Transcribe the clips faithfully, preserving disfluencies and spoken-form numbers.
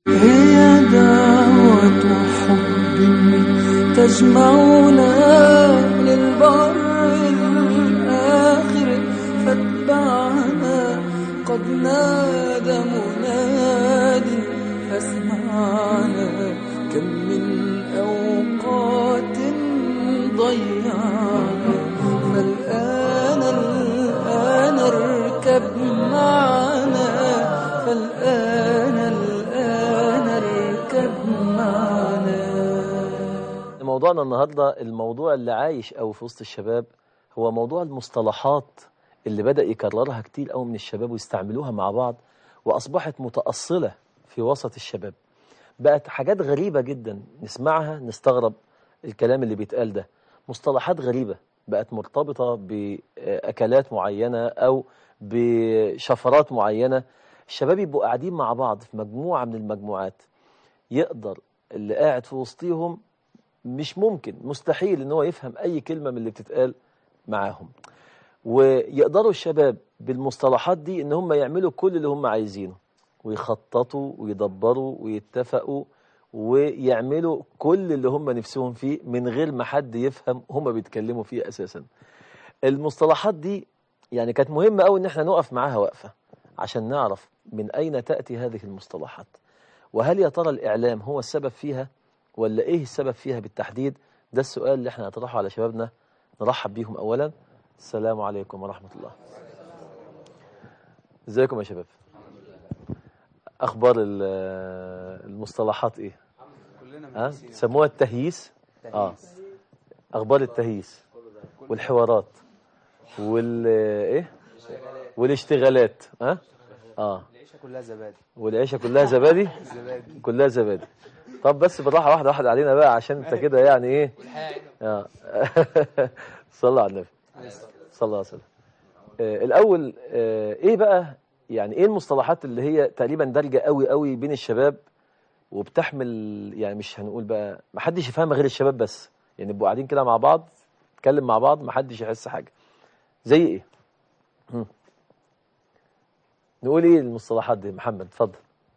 هي دعوة حب تجمعنا للبر الآخر فاتبعنا قد نادى مناد فاسمعنا كم من أوقات ضيعنا فالآن الآن اركب معنا فالآن الآن اركب معنا. موضوعنا النهاردة الموضوع اللي عايش أو في وسط الشباب هو موضوع المصطلحات اللي بدأ يكررها كتير أو من الشباب ويستعملوها مع بعض وأصبحت متأصلة في وسط الشباب. بقت حاجات غريبة جدا نسمعها نستغرب الكلام اللي بيتقال ده. مصطلحات غريبة بقت مرتبطة بأكلات معينة أو بشفرات معينة. الشباب يبقوا قاعدين مع بعض في مجموعة من المجموعات، يقدر اللي قاعد في وسطيهم مش ممكن مستحيل ان هو يفهم اي كلمة من اللي بتتقال معاهم، ويقدروا الشباب بالمصطلحات دي ان هم يعملوا كل اللي هم عايزينه ويخططوا ويدبروا ويتفقوا ويعملوا كل اللي هم نفسهم فيه من غير ما حد يفهم هم بيتكلموا فيه اساسا. المصطلحات دي يعني كانت مهمة قوي ان احنا نقف معاها وقفة عشان نعرف من اين تأتي هذه المصطلحات، وهل يا ترى الاعلام هو السبب فيها ولا ايه السبب فيها بالتحديد؟ ده السؤال اللي احنا هنطرحه على شبابنا. نرحب بيهم اولا. السلام عليكم ورحمة الله. ازيكم يا شباب؟ اخبار المصطلحات ايه؟ ها سموها التهييس. اه اخبار التهييس والحوارات وال ايه والاشتغالات. ها اه العيشه كلها زبادي والعيشه كلها زبادي زبادي كلها زبادي. طب بس بالراحه واحده واحده علينا بقى عشان انت كده يعني ايه. اه صلى على النبي صلى الله عليه وسلم. آه الاول آه ايه بقى يعني ايه المصطلحات اللي هي تقريبا دارجه قوي قوي بين الشباب وبتحمل يعني مش هنقول بقى ما حدش يفهمها غير الشباب بس، يعني يبقوا قاعدين كده مع بعض نتكلم مع بعض ما حدش يحس حاجه. زي ايه؟ هم. نقول ايه المصطلحات دي؟ محمد اتفضل.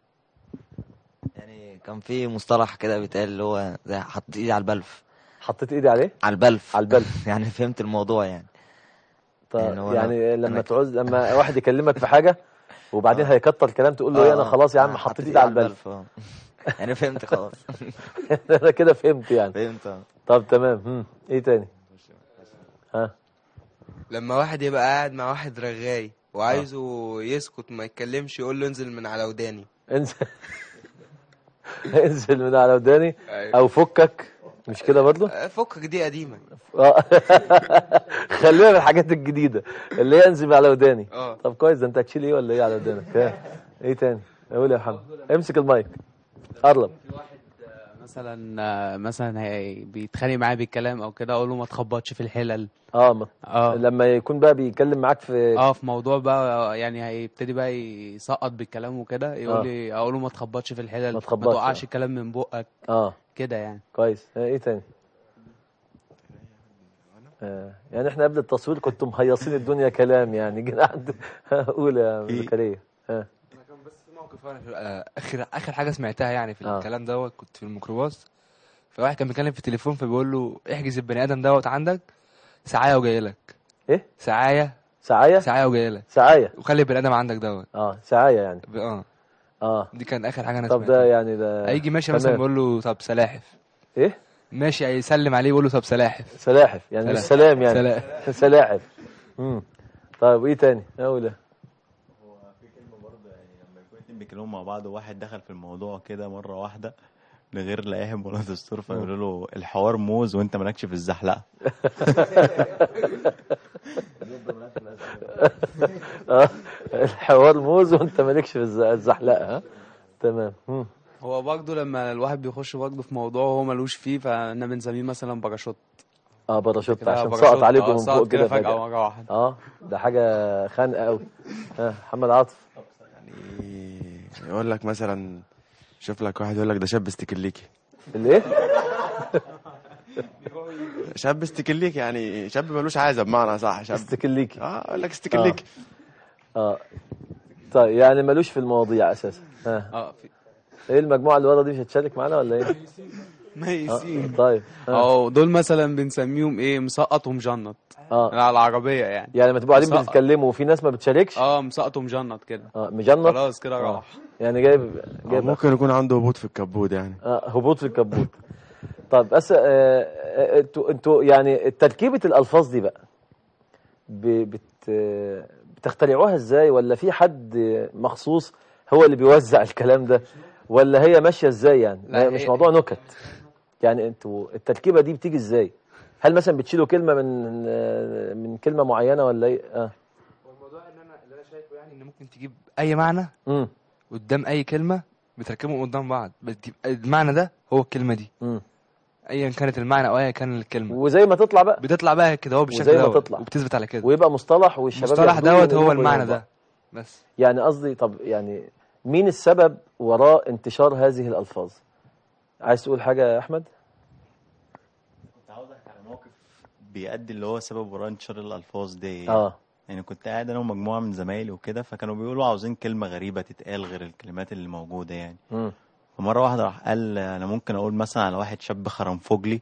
يعني كان في مصطلح كده بيتقال اللي هو زي حط ايدي على البلف. حطيت ايدي عليه على البلف على البلف يعني فهمت الموضوع يعني. طيب يعني, يعني لما أنا... تعوز لما واحد يكلمك في حاجه وبعدين آه. هيكتر كلام تقول له ايه انا آه. خلاص يا عم أنا حطيت ايدي على البلف. آه. يعني فهمت خلاص. انا كده فهمت يعني. فهمت. طب تمام. هم. ايه تاني؟ ها لما واحد يبقى قاعد مع واحد رغاي وعايزه آه. يسكت ما يتكلمش يقول له انزل من على وداني. انزل انزل من على وداني او فكك، مش كده برضه؟ فكك دي قديمه. خلينا من الحاجات الجديده اللي هي انزل على وداني. اه طب كويس. ده انت هتشيل ايه ولا ايه على ودانك؟ ايه تاني؟ قول يا محمد. امسك المايك قرب. في واحد مثلا مثلا هي بيتخانق معايا بالكلام او كده اقول له ما تخبطش في الحلل. اه مت... اه لما يكون بقى بيتكلم معاك في اه في موضوع بقى يعني هيبتدي بقى يسقط بالكلام وكده يقول آه. لي اقول له ما تخبطش في الحلل، ما ما تخبطش توقعش آه. الكلام من بقك اه كده يعني. كويس. ايه تاني؟ آه. يعني احنا قبل التصوير كنتوا مهيصين الدنيا كلام يعني جينا عند قول يا زكريا. اه انا كان بس في موقف انا في آه، اخر اخر حاجه سمعتها يعني في آه. الكلام دوت كنت في الميكروباص، فواحد كان بيتكلم في التليفون فبيقول له احجز البني ادم دوت عندك ساعه وجاي لك. ايه ساعه سعايه ساعه وجاي لك سعايه وخلي البني ادم عندك دوت. اه سعايه يعني. ب- اه اه دي كان اخر حاجه انا طب سمعتها. ده يعني ده هيجي ماشي تمام. مثلا بيقول له طب سلاحف. ايه ماشي هيسلم عليه يقول له طب سلاحف. سلاحف يعني مش سلاحف. سلام يعني سلاحف. سلاحف. امم طيب ايه تاني؟ اقول هو في كلمة برضه يعني لما يكون اتنين بيتكلموا مع بعض وواحد دخل في الموضوع كده مرة واحدة من غير لا يهم ولا دستور فيقولوا له الحوار موز وانت مالكش في الزحلقة. اه الحوار موز وانت مالكش في الز- الزحلقه. ها تمام. مم. هو برضه لما الواحد بيخش برضه في موضوع هو ملوش فيه فاحنا بنسميه مثلا باراشوت. اه باراشوت كده عشان باراشوت، سقط عليكم آه، من سقط فوق كده فجأة فجأة. مرة واحدة. اه ده حاجة خانقة قوي. ها محمد عاطف. يعني يقول لك مثلا شوف لك واحد يقول لك ده شاب استكليكي. الايه؟ شاب استكليكي يعني شاب ملوش عايزه بمعنى صح. شاب استكليكي. اه يقول لك استكليكي. اه طيب يعني ملوش في المواضيع اساسا. ها اه في ايه المجموعه اللي ورا دي مش هتشارك معانا ولا ايه؟ ميسين. آه، طيب آه. اه دول مثلا بنسميهم ايه، مسقط ومجنط اه على العربيه يعني. يعني لما تبقوا قاعدين مسقط. بتتكلموا وفي ناس ما بتشاركش اه مسقط ومجنط كده، اه مجنط خلاص كده آه. راح. يعني جايب أو جايب ممكن يكون عنده هبوط في الكبود يعني. آه هبوط في الكبوت. طب بس آه، آه، انتوا انتوا يعني تركيبه الالفاظ دي بقى ب- بت آه، بتخترعوها ازاي، ولا في حد مخصوص هو اللي بيوزع الكلام ده، ولا هي ماشيه ازاي يعني؟ لا، ما- مش هي- موضوع نكت يعني. انتوا التركيبه دي بتيجي ازاي؟ هل مثلا بتشيلوا كلمه من آه، من كلمه معينه ولا ايه؟ اه هو الموضوع ان انا اللي انا شايفه يعني ان ممكن تجيب اي معنى امم قدام اي كلمه بتركبهم قدام بعض، بس تبقى المعنى ده هو الكلمه دي امم ايا كانت المعنى او ايا كان الكلمه، وزي ما تطلع بقى بتطلع بقى كده هو بالشكل وزي ما دوت تطلع. وبتثبت على كده. ويبقى مصطلح والشباب المصطلح ياخدوه دوت هو وينقلوه المعنى بينهم بعض. ده بس. يعني قصدي طب يعني مين السبب وراء انتشار هذه الألفاظ؟ عايز تقول حاجة يا أحمد؟ كنت عاوز احكي على موقف بيؤدي اللي هو سبب وراء انتشار الالفاظ دي. اه يعني كنت قاعد انا ومجموعه من زمايلي وكده، فكانوا بيقولوا عاوزين كلمه غريبه تتقال غير الكلمات اللي موجوده يعني. امم فمره واحده راح قال انا ممكن اقول مثلا على واحد شاب خرنفجلي.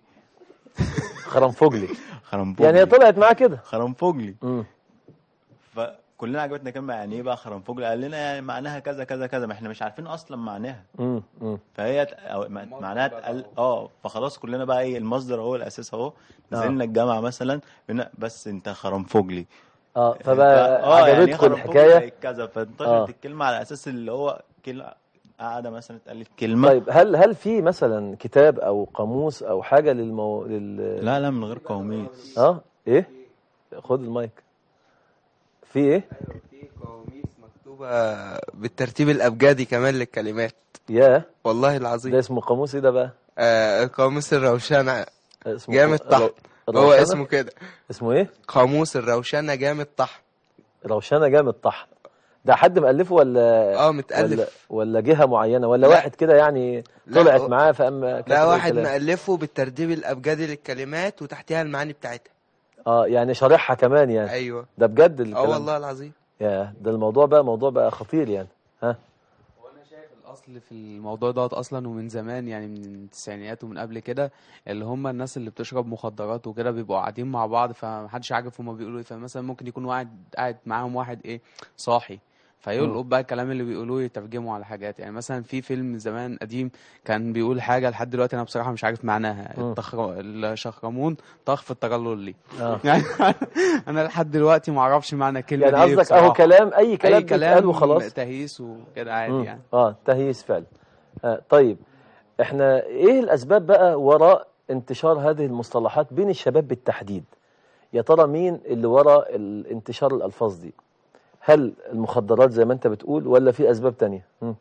خرنفجلي خرنفجلي يعني هي طلعت معاه كده. خرنفجلي. امم فكلنا عجبتنا كلمه، يعني ايه بقى خرنفجلي؟ قال لنا يعني معناها كذا كذا كذا، ما احنا مش عارفين اصلا معناها. امم امم فهي ت- أو م- معناها اتقال اه فخلاص كلنا بقى ايه المصدر هو الاساس اهو. نزلنا الجامعه مثلا قلنا بس انت خرنفجلي. اه ف- فبقى اه يعني ايه عجبتكم خرنفجلي الحكاية. بقت كذا، فانتشرت آه. الكلمه على اساس اللي هو كلمه قاعده مثلا اتقالت كلمه. طيب هل هل في مثلا كتاب أو قاموس أو حاجة للمو... لل لا لا من غير قوميس. اه ايه؟ خد المايك. في ايه؟ في قواميس مكتوبة بالترتيب الأبجدي كمان للكلمات، ياه والله ده العظيم. اسمه قاموس ايه ده بقى؟ آه القاموس الروشنة اسمه جامد قام- طحن، رو- هو روشنة؟ اسمه كده، اسمه ايه؟ قاموس الروشنة جامد طحن. روشنة جامد طحن. ده حد مؤلفه ولا اه ولا متألف. ولا جهة معينة ولا لا. واحد كده يعني لا، طلعت هو- معاه فأما كتب لا، واحد الكلام؟ مألفه بالترتيب الأبجدي للكلمات وتحتها المعاني بتاعتها. اه يعني شارحها كمان يعني. أيوه. ده بجد اه الكلام؟ والله العظيم. يا ده الموضوع بقى موضوع بقى خطير يعني. ها وانا شايف الاصل في الموضوع دوت اصلا ومن زمان يعني من التسعينيات ومن قبل كده، اللي هم الناس اللي بتشرب مخدرات وكده بيبقوا قاعدين مع بعض فمحدش عارف هما بيقولوا ايه، فمثلا ممكن يكون واحد قاعد معاهم واحد ايه صاحي فيلقط بقى الكلام اللي بيقولوه يترجموا على حاجات. يعني مثلا في فيلم زمان قديم كان بيقول حاجه لحد دلوقتي انا بصراحه مش عارف معناها، مم. التخر... الشخرمون طخ في التجللي. اه يعني انا لحد دلوقتي ما اعرفش معنى الكلمه يعني دي ايه قصدك اهو بصراحة. كلام اي كلام اي بيتقال كلام وخلاص. تهييس وكده عادي مم. يعني. اه تهييس فعلا. آه طيب احنا ايه الاسباب بقى وراء انتشار هذه المصطلحات بين الشباب بالتحديد؟ يا ترى مين اللي وراء ال- انتشار الالفاظ دي؟ هل المخدرات زي ما انت بتقول ولا في اسباب تانية؟ مم.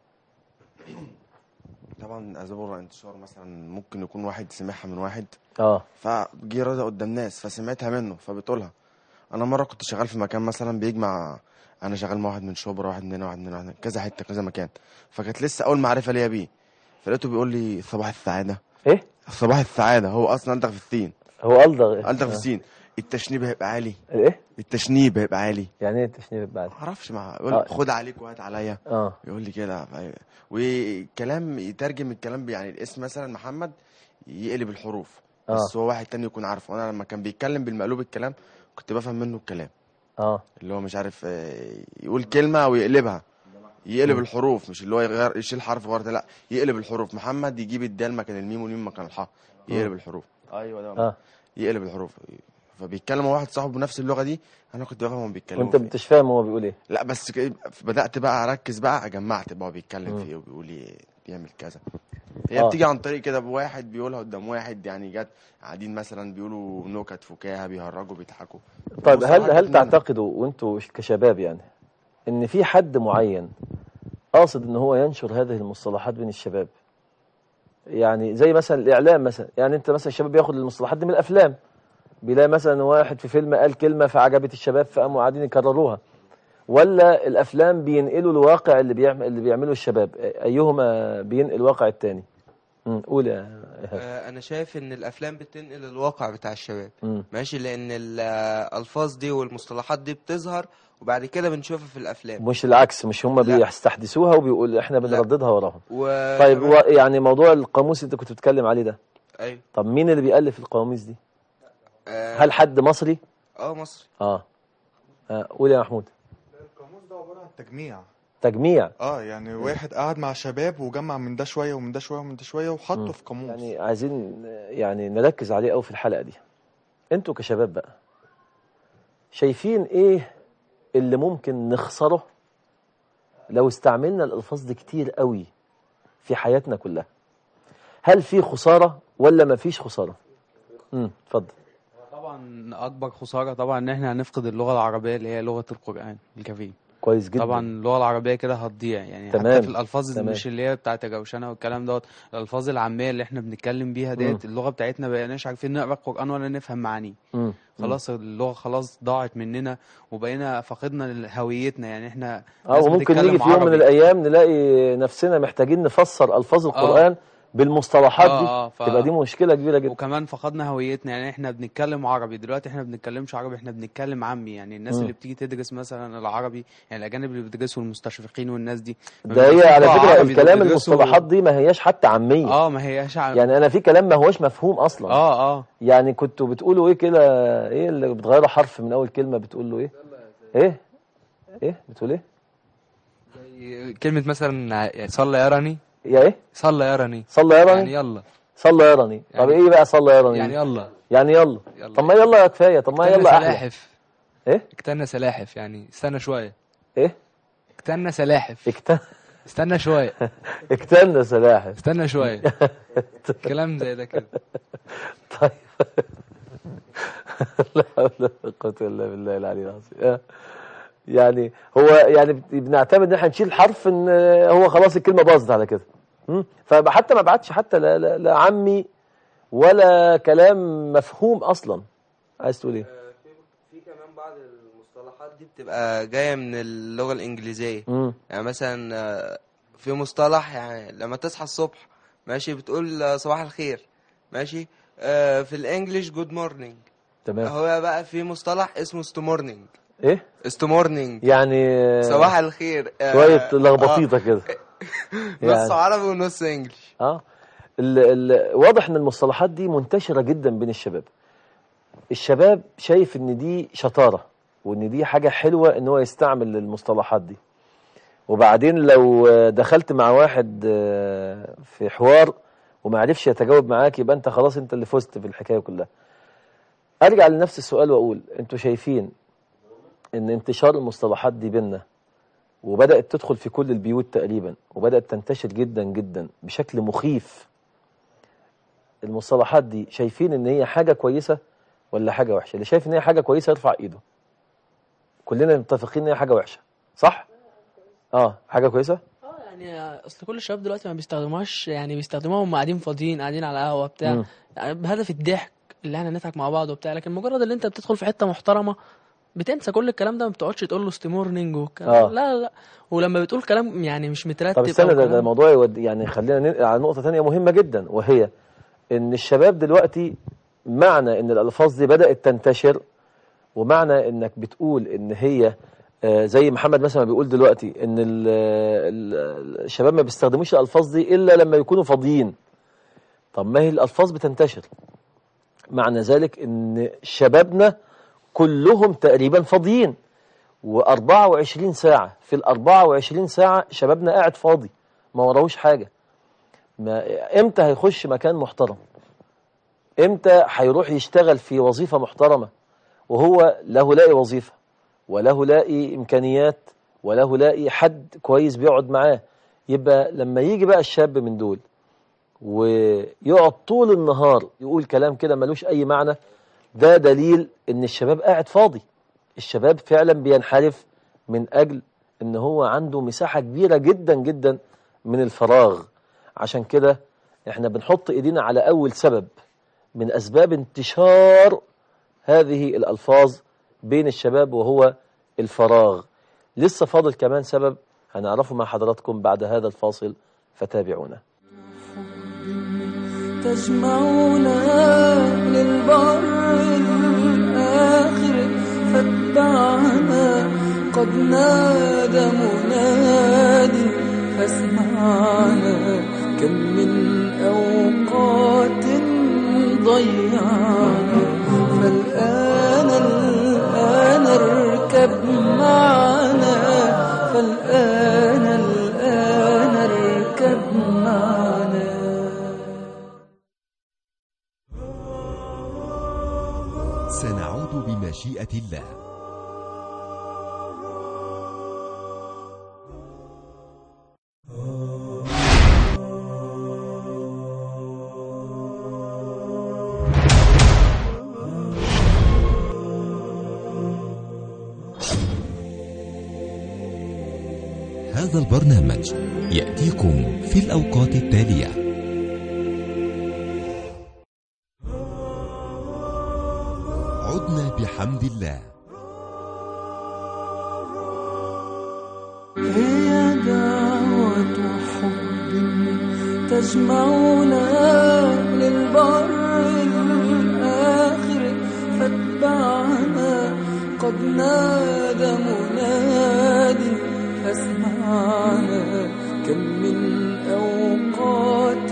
طبعا اسباب ورا انتشار مثلا ممكن يكون واحد سمعها من واحد اه فجي راضي قدام ناس فسمعتها منه فبتقولها. انا مره كنت شغال في مكان مثلا بيجمع، انا شغال مع واحد من شبرا واحد من هنا واحد من هنا كذا حته كذا مكان، فكانت لسه اول معرفه ليا بيه، فلقيته بيقول لي صباح السعاده. ايه صباح السعاده هو اصلا الدغ في السين، هو الدغ الدغ في آه. السين. التشنيب هيبقى عالي، ايه التشنيب هيبقى عالي. يعني ايه التشنيب بعد؟ معرفش مع يقول آه. خد عليك وهات عليا، اه يقول لي كده ف- وكلام يترجم الكلام يعني الاسم مثلا محمد يقلب الحروف بس اه هو واحد تاني يكون عارفه. وانا لما كان بيتكلم بالمقلوب الكلام كنت بفهم منه الكلام اه اللي هو مش عارف آه، يقول كلمه ويقلبها، يقلب الحروف مش اللي هو يغير يشيل حرف غلط، لا يقلب الحروف. محمد يجيب الدال مكان الميم والميم مكان الحاء، يقلب الحروف. ايوه ده اه يقلب الحروف. فبيتكلم مع واحد صاحبه بنفس اللغه دي، انا كنت بفهم هو بيتكلموا وانت في إيه. مش فاهم هو بيقول ايه؟ لا بس ك- بدات بقى اركز بقى جمعت بقى هو بيتكلم مم. في ايه وبيقول ايه بيعمل كذا. هي آه. بتيجي عن طريق كده بواحد بيقولها قدام واحد، يعني جت قاعدين مثلا بيقولوا نكت فكاهه بيهرجوا بيضحكوا. طيب بصراحة هل هل جت منه. تعتقدوا وانتوا كشباب يعني ان في حد معين قاصد ان هو ينشر هذه المصطلحات بين الشباب؟ يعني زي مثلا الاعلام مثلا، يعني انت مثلا الشباب بياخد المصطلحات دي من الافلام، بيلاقي مثلا واحد في فيلم قال كلمه فعجبت الشباب فقاموا قاعدين يكرروها، ولا الافلام بينقلوا الواقع اللي بيعمل اللي بيعمله الشباب؟ ايهما بينقل الواقع التاني؟ امم قول يا إيهاب. آه، انا شايف ان الافلام بتنقل الواقع بتاع الشباب، مم. ماشي، لان الالفاظ دي والمصطلحات دي بتظهر وبعد كده بنشوفها في الافلام. مش العكس، مش هم لا. بيستحدثوها وبيقول احنا لا. بنرددها وراهم. و... طيب و... يعني موضوع القاموس اللي انت كنت بتتكلم عليه ده، ايوه. طب مين اللي بيألف القواميس دي؟ آه، هل حد مصري؟ اه مصري. اه, آه. قول يا محمود. القاموس ده عبارة عن تجميع. تجميع. اه يعني واحد قعد مع شباب وجمع من ده شوية ومن ده شوية ومن ده شوية وحطه في قاموس. يعني عايزين يعني نركز عليه قوي في الحلقة دي. انتوا كشباب بقى شايفين ايه اللي ممكن نخسره لو استعملنا الألفاظ دي كتير قوي في حياتنا كلها؟ هل في خسارة ولا ما فيش خسارة؟ امم اتفضل. طبعا اكبر خساره طبعا ان احنا هنفقد اللغه العربيه اللي هي لغه القران الكريم. كويس جدا. طبعا اللغه العربيه كده هتضيع يعني. تمام. حتى في الالفاظ تمام. مش اللي هي بتاعه الروشنه والكلام دوت، الالفاظ العاميه اللي احنا بنتكلم بيها ديت اللغه بتاعتنا بقيناش عارفين نقرا القران ولا نفهم معانيه. مم. خلاص اللغه خلاص ضاعت مننا وبقينا فقدنا هويتنا يعني. احنا اه وممكن نيجي في يوم من الايام نلاقي نفسنا محتاجين نفسر الفاظ القران آه. بالمصطلحات دي. آه آه ف... تبقى دي مشكله كبيره جدا. وكمان فقدنا هويتنا يعني. احنا بنتكلم عربي دلوقتي، احنا بنتكلمش عربي، احنا بنتكلم عامي يعني. الناس م. اللي بتيجي تدرس مثلا العربي يعني الاجانب اللي بيدرسوا المستشرقين والناس دي، ده هي على فكره الكلام المصطلحات دي ما هياش حتى عاميه. اه ما هياش عامية. يعني انا في كلام ما هوش مفهوم اصلا. اه اه يعني كنتوا بتقولوا ايه كده؟ ايه اللي بتغيروا حرف من اول كلمه بتقول له ايه؟ ايه ايه بتقول ايه؟ زي كلمة مثلا صلى يرني. يا ايه؟ صلى يرني. صلى يرني يعني يلا. صلى يرني. طب يعني ايه بقى صلى يرني؟ يعني يلا. يعني يلا, يلا. طب ما يلا كفايه. طب ما يلا احلى. سلاحف. ايه؟ اكتنى سلاحف يعني استنى شويه. ايه؟ اكتنى سلاحف. اكتنى استنى شويه. اكتنى سلاحف. استنى شويه. كلام زي ده كده. طيب. لا حول ولا قوه الا بالله العلي العظيم. يعني هو يعني بنعتمد ان احنا نشيل حرف ان هو خلاص الكلمه باظت على كده. فحتى ما بعتش حتى لا, لا, لا عمي ولا كلام مفهوم اصلا. عايز تقول ايه؟ في كمان بعض المصطلحات دي بتبقى جايه من اللغه الانجليزيه. مم. يعني مثلا في مصطلح يعني لما تصحى الصبح ماشي بتقول صباح الخير ماشي، في الانجليش جود مورنينج. تمام. هو بقى في مصطلح اسمه ستو مورنينج. ايه ستو مورنينج يعني صباح الخير. شويه لخبطيطه كده. نص عربي ونص انجليش. اه ال ال واضح ان المصطلحات دي منتشره جدا بين الشباب. الشباب شايف ان دي شطاره وان دي حاجه حلوه ان هو يستعمل المصطلحات دي. وبعدين لو دخلت مع واحد في حوار وما عرفش يتجاوب معاك يبقى انت خلاص انت اللي فزت في الحكايه كلها. ارجع لنفس السؤال واقول انتوا شايفين ان انتشار المصطلحات دي بيننا وبدأت تدخل في كل البيوت تقريبا وبدأت تنتشر جدا جدا بشكل مخيف، المصطلحات دي شايفين ان هي حاجة كويسة ولا حاجة وحشة؟ اللي شايف ان هي حاجة كويسة يرفع ايده. كلنا متفقين ان هي حاجة وحشة صح؟ اه حاجة كويسة؟ اه يعني اصل كل الشباب دلوقتي ما بيستخدموهاش يعني بيستخدموها وهم قاعدين فاضيين قاعدين على قهوة بتاع يعني بهدف الضحك اللي احنا نضحك مع بعض وبتاع، لكن مجرد اللي انت بتدخل في حتة محترمة بتنسى كل الكلام ده، ما بتقعدش تقول له ستي مورنينج والكلام آه. لا لا. ولما بتقول كلام يعني مش مترتب. طب استنى ده, ده موضوع يودي يعني خلينا ننقل على نقطة تانية مهمة جدا، وهي ان الشباب دلوقتي معنى ان الالفاظ دي بدأت تنتشر ومعنى انك بتقول ان هي آه زي محمد مثلا بيقول دلوقتي ان ال ال الشباب ما بيستخدموش الالفاظ دي الا لما يكونوا فاضيين. طب ما هي الالفاظ بتنتشر معنى ذلك ان شبابنا كلهم تقريبا فاضيين وأربعة وعشرين ساعة في الأربعة وعشرين ساعة شبابنا قاعد فاضي ما وراهوش حاجة. ما امتى هيخش مكان محترم؟ امتى هيروح يشتغل في وظيفة محترمة وهو له لاقي وظيفة وله لاقي إمكانيات وله لاقي حد كويس بيقعد معاه؟ يبقى لما يجي بقى الشاب من دول ويقعد طول النهار يقول كلام كده ملوش أي معنى، ده دليل ان الشباب قاعد فاضي. الشباب فعلا بينحرف من اجل ان هو عنده مساحة كبيرة جدا جدا من الفراغ. عشان كده احنا بنحط ايدينا على اول سبب من اسباب انتشار هذه الالفاظ بين الشباب وهو الفراغ. لسه فاضل كمان سبب هنعرفه مع حضراتكم بعد هذا الفاصل فتابعونا. تجمعنا للبر الآخر فاتبعنا قد نادى مناد فاسمعنا كم من أوقات ضيعنا فالآن الآن اركب معنا فالآن الآن اركب معنا. سنعود بمشيئة الله. هذا البرنامج يأتيكم في الأوقات التالية: عدنا بحمد الله. هي دعوة حب تجمعنا للبر الآخر فاتبعنا قد نادى مناد فاسمعنا كم من أوقات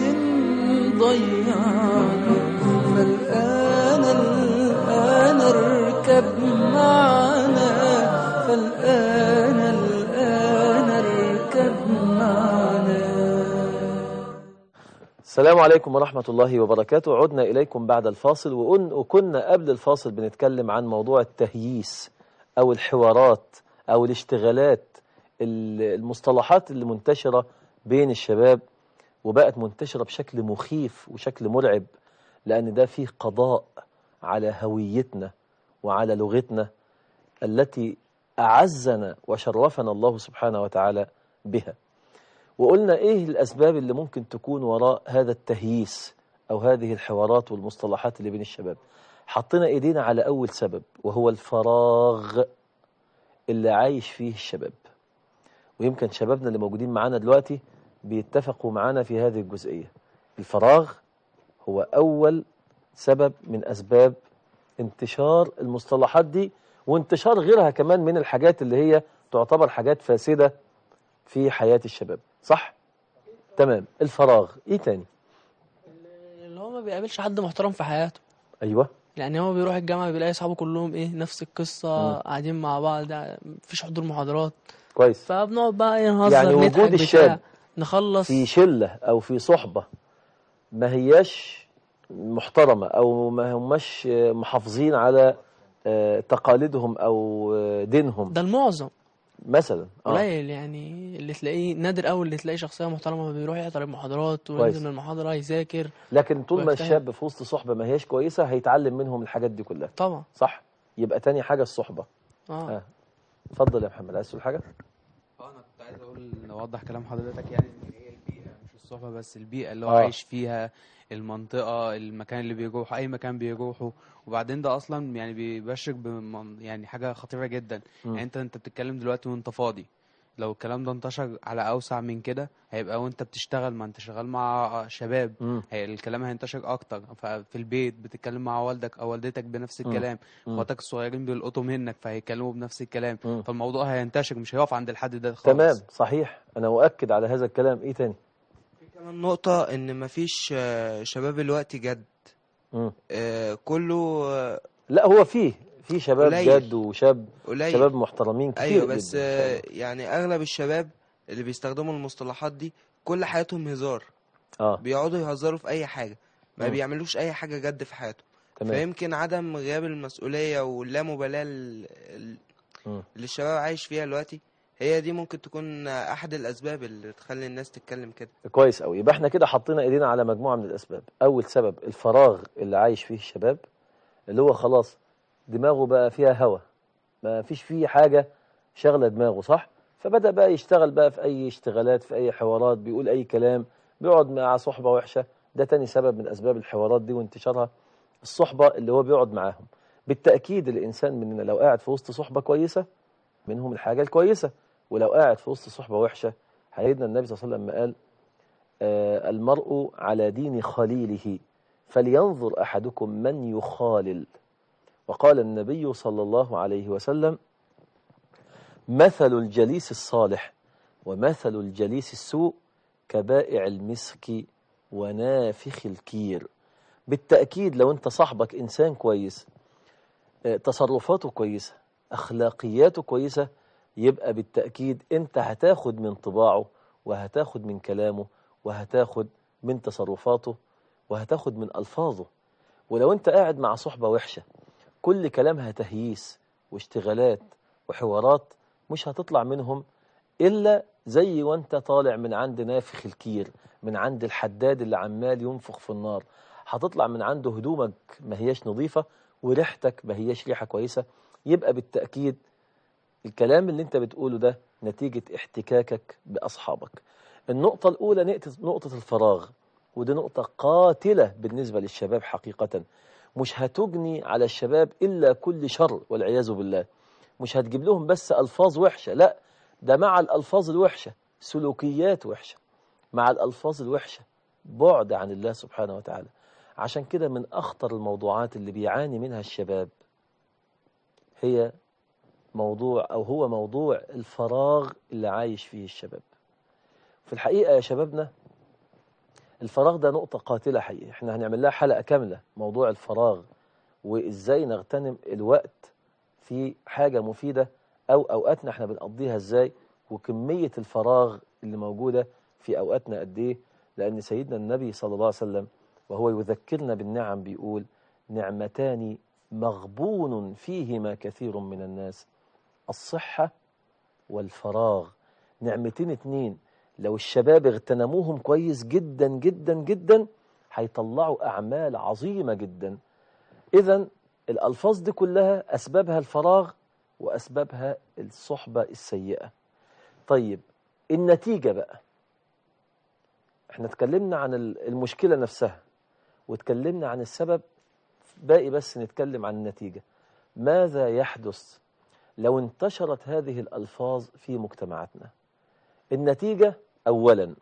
ضيعنا فالآن الآن اركب معنا فالآن الآن اركب معنا. السلام عليكم ورحمة الله وبركاته. عدنا إليكم بعد الفاصل، وكنا قبل الفاصل بنتكلم عن موضوع التهييس أو الحوارات أو الاشتغالات، المصطلحات اللي منتشرة بين الشباب وبقت منتشرة بشكل مخيف وشكل مرعب، لأن ده فيه قضاء على هويتنا وعلى لغتنا التي أعزنا وشرفنا الله سبحانه وتعالى بها. وقلنا إيه الأسباب اللي ممكن تكون وراء هذا التهييس أو هذه الحوارات والمصطلحات اللي بين الشباب. حطينا إيدينا على أول سبب، وهو الفراغ اللي عايش فيه الشباب. ويمكن شبابنا اللي موجودين معانا دلوقتي بيتفقوا معانا في هذه الجزئية. الفراغ هو أول سبب من أسباب انتشار المصطلحات دي، وانتشار غيرها كمان من الحاجات اللي هي تعتبر حاجات فاسدة في حياة الشباب. صح؟ تمام. الفراغ ايه تاني؟ اللي هو ما بيقابلش حد محترم في حياته. ايوه، يعني هو بيروح الجامعة بيلاقي اصحابه كلهم ايه نفس القصة، قاعدين مع بعض، مفيش حضور محاضرات كويس. فبنقعد بقى ايه نهزر يعني وجود الشاب نخلص في شلة او في صحبة ما هياش محترمة او ما هماش محافظين على تقاليدهم او دينهم، ده المعظم مثلا قليل. آه. يعني اللي تلاقيه نادر قوي اللي تلاقيه شخصيه محترمه بيروح يحضر المحاضرات وينزل من المحاضره يذاكر. لكن طول ما الشاب في وسط صحبه ما هياش كويسه هيتعلم منهم الحاجات دي كلها طبعا. صح. يبقى تاني حاجه الصحبه. اه اتفضل آه. يا محمد، عايز تقول حاجه؟ اه انا كنت عايز اقول نوضح كلام حضرتك، يعني ان هي البيئه مش الصحبه بس، البيئه اللي هو آه. عايش فيها، المنطقه، المكان اللي بيروحه، اي مكان بيروحه. وبعدين ده اصلا يعني بيبشرك بمن يعني حاجه خطيره جدا. م. يعني انت انت بتتكلم دلوقتي وانت فاضي، لو الكلام ده انتشر على اوسع من كده هيبقى وانت بتشتغل، ما انت شغال مع شباب، هي الكلام هينتشر اكتر. ففي البيت بتتكلم مع والدك او والدتك بنفس الكلام، اخواتك الصغيرين بيلقطوا منك فهيتكلموا بنفس الكلام. م. فالموضوع هينتشر، مش هيقف عند الحد ده خالص. تمام صحيح، انا اؤكد على هذا الكلام. ايه تاني؟ في كمان نقطة ان مفيش شباب الوقت جد. آه كله آه لا هو فيه في شباب قليل. جد وشاب قليل. شباب محترمين كتير. ايوه بس آه يعني اغلب الشباب اللي بيستخدموا المصطلحات دي كل حياتهم هزار. اه بيقعدوا يهزروا في اي حاجة، ما م. بيعملوش اي حاجة جد في حياتهم. تمام. فيمكن عدم غياب المسؤولية واللامبالاة اللي الشباب عايش فيها دلوقتي هي دي ممكن تكون احد الاسباب اللي تخلي الناس تتكلم كده. كويس قوي. يبقى احنا كده حطينا ايدينا على مجموعة من الاسباب. اول سبب الفراغ اللي عايش فيه الشباب، اللي هو خلاص دماغه بقى فيها هوا، ما فيش فيه حاجة شغلة دماغه صح، فبدأ بقى يشتغل بقى في أي اشتغالات، في أي حوارات، بيقول أي كلام، بيقعد مع صحبة وحشة. ده تاني سبب من أسباب الحوارات دي وانتشارها، الصحبة اللي هو بيقعد معاهم. بالتأكيد الإنسان مننا لو قاعد في وسط صحبة كويسة منهم الحاجة الكويسة، ولو قاعد في وسط صحبة وحشة سيدنا النبي صلى الله عليه وسلم قال آه المرء على دين خليله فلينظر أحدكم من يخالل. وقال النبي صلى الله عليه وسلم مثل الجليس الصالح ومثل الجليس السوء كبائع المسك ونافخ الكير. بالتأكيد لو انت صاحبك إنسان كويس، تصرفاته كويسة، أخلاقياته كويسة، يبقى بالتأكيد انت هتاخد من طباعه وهتاخد من كلامه وهتاخد من تصرفاته وهتاخد من ألفاظه. ولو انت قاعد مع صحبة وحشة كل كلامها تهييس واشتغالات وحوارات، مش هتطلع منهم إلا زي وانت طالع من عند نافخ الكير، من عند الحداد اللي عمال ينفخ في النار. هتطلع من عنده هدومك ما هياش نظيفة وريحتك ما هياش ريحة كويسة. يبقى بالتأكيد الكلام اللي انت بتقوله ده نتيجة احتكاكك بأصحابك. النقطة الأولى نقطة الفراغ، ودي نقطة قاتلة بالنسبة للشباب حقيقة. مش هتجني على الشباب إلا كل شر والعياذ بالله. مش هتجيب لهم بس ألفاظ وحشة، لا، ده مع الألفاظ الوحشة سلوكيات وحشة، مع الألفاظ الوحشة بعد عن الله سبحانه وتعالى. عشان كده من أخطر الموضوعات اللي بيعاني منها الشباب هي موضوع أو هو موضوع الفراغ اللي عايش فيه الشباب. في الحقيقة يا شبابنا الفراغ ده نقطة قاتلة حقيقة. احنا هنعمل لها حلقة كاملة، موضوع الفراغ وإزاي نغتنم الوقت في حاجة مفيدة، أو أوقاتنا احنا بنقضيها إزاي، وكمية الفراغ اللي موجودة في أوقاتنا قد إيه. لأن سيدنا النبي صلى الله عليه وسلم وهو يذكرنا بالنعم بيقول: نعمتان مغبون فيهما كثير من الناس، الصحة والفراغ. نعمتين اتنين لو الشباب اغتنموهم كويس جدا جدا جدا هيطلعوا أعمال عظيمة جدا. إذن الألفاظ دي كلها أسبابها الفراغ وأسبابها الصحبة السيئة. طيب النتيجة بقى، احنا اتكلمنا عن المشكلة نفسها واتكلمنا عن السبب، باقي بس نتكلم عن النتيجة. ماذا يحدث لو انتشرت هذه الألفاظ في مجتمعاتنا؟ النتيجة أولا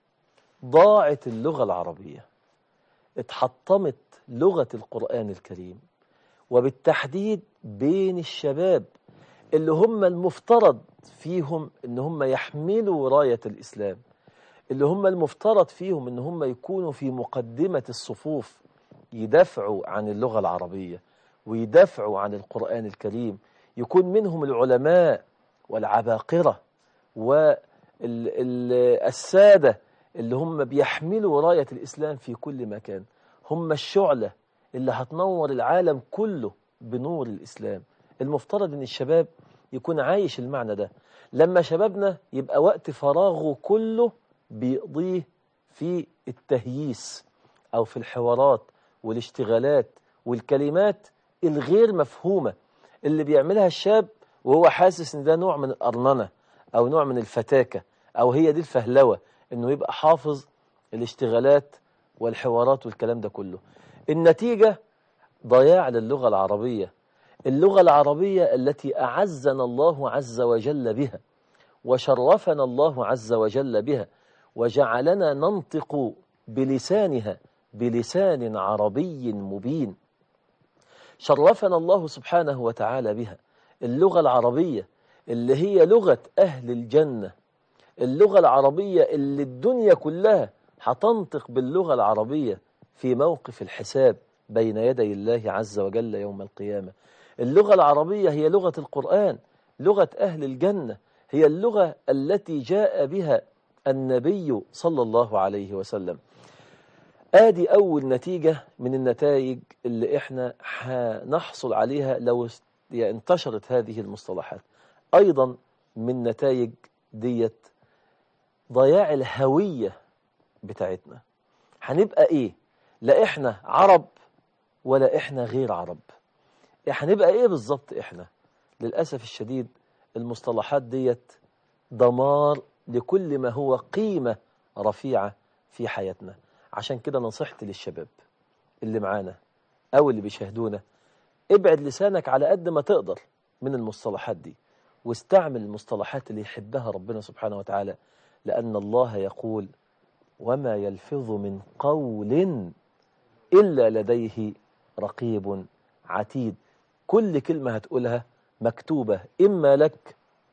ضاعت اللغة العربية، اتحطمت لغة القرآن الكريم، وبالتحديد بين الشباب اللي هم المفترض فيهم ان هم يحملوا راية الإسلام، اللي هم المفترض فيهم ان هم يكونوا في مقدمة الصفوف، يدافعوا عن اللغة العربية ويدافعوا عن القرآن الكريم، يكون منهم العلماء والعباقرة والسادة اللي هم بيحملوا راية الإسلام في كل مكان. هم الشعلة اللي هتنور العالم كله بنور الإسلام. المفترض ان الشباب يكون عايش المعنى ده. لما شبابنا يبقى وقت فراغه كله بيقضيه في التهييس أو في الحوارات والاشتغالات والكلمات الغير مفهومة اللي بيعملها الشاب وهو حاسس ان ده نوع من الأرننة أو نوع من الفتاكة، أو هي دي الفهلوة، انه يبقى حافظ الاشتغالات والحوارات والكلام ده كله. النتيجة ضياع للغة العربية، اللغة العربية التي أعزنا الله عز وجل بها وشرفنا الله عز وجل بها وجعلنا ننطق بلسانها بلسان عربي مبين. شرفنا الله سبحانه وتعالى بها، اللغة العربية اللي هي لغة أهل الجنة، اللغة العربية اللي الدنيا كلها هتنطق باللغة العربية في موقف الحساب بين يدي الله عز وجل يوم القيامة. اللغة العربية هي لغة القرآن، لغة أهل الجنة، هي اللغة التي جاء بها النبي صلى الله عليه وسلم. آدي أول نتيجة من النتائج اللي إحنا هنحصل عليها لو انتشرت هذه المصطلحات. أيضا من نتائج ديت ضياع الهوية بتاعتنا. هنبقى إيه؟ لا إحنا عرب ولا إحنا غير عرب. هنبقى إيه بالظبط إحنا؟ للأسف الشديد المصطلحات ديت دمار لكل ما هو قيمة رفيعة في حياتنا. عشان كده نصيحتي للشباب اللي معانا أو اللي بيشاهدونا: ابعد لسانك على قد ما تقدر من المصطلحات دي، واستعمل المصطلحات اللي يحبها ربنا سبحانه وتعالى، لأن الله يقول: وما يلفظ من قول إلا لديه رقيب عتيد. كل كلمة هتقولها مكتوبة إما لك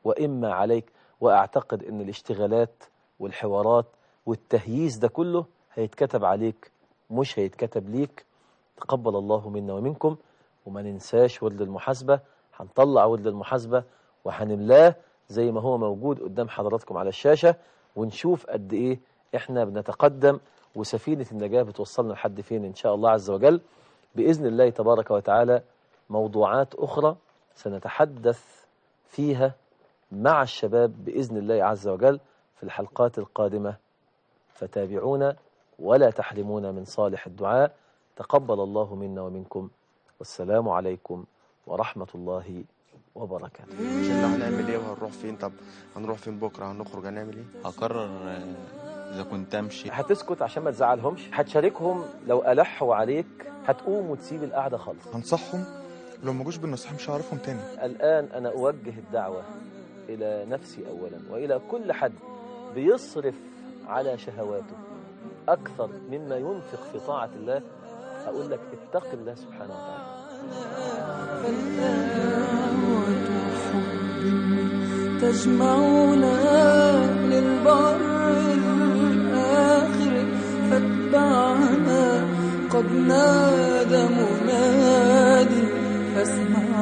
وإما عليك. وأعتقد أن الاشتغالات والحوارات والتهييس ده كله هيتكتب عليك مش هيتكتب ليك. تقبل الله منا ومنكم. وما ننساش ورد المحاسبة، هنطلع ورد المحاسبة وهنملاه زي ما هو موجود قدام حضراتكم على الشاشة، ونشوف قد إيه إحنا بنتقدم وسفينة النجاة بتوصلنا لحد فين إن شاء الله عز وجل. بإذن الله تبارك وتعالى موضوعات أخرى سنتحدث فيها مع الشباب بإذن الله عز وجل في الحلقات القادمة، فتابعونا ولا تحرمونا من صالح الدعاء. تقبل الله منا ومنكم، والسلام عليكم ورحمة الله وبركاته. مش احنا هنعمل ايه وهنروح فين؟ طب هنروح فين بكره؟ هنخرج هنعمل ايه؟ هقرر اذا كنت امشي. هتسكت عشان ما تزعلهمش، هتشاركهم لو ألحوا عليك، هتقوم وتسيب القعدة خالص. هنصحهم، لو ما جوش بالنصيحة مش هعرفهم تاني. الآن أنا أوجه الدعوة إلى نفسي أولا وإلى كل حد بيصرف على شهواته أكثر مما ينفق في طاعة الله. أقول لك اتق الله سبحانه وتعالى. تجمعنا للبر الآخر فاتبعنا قد نادى مناد فاسمع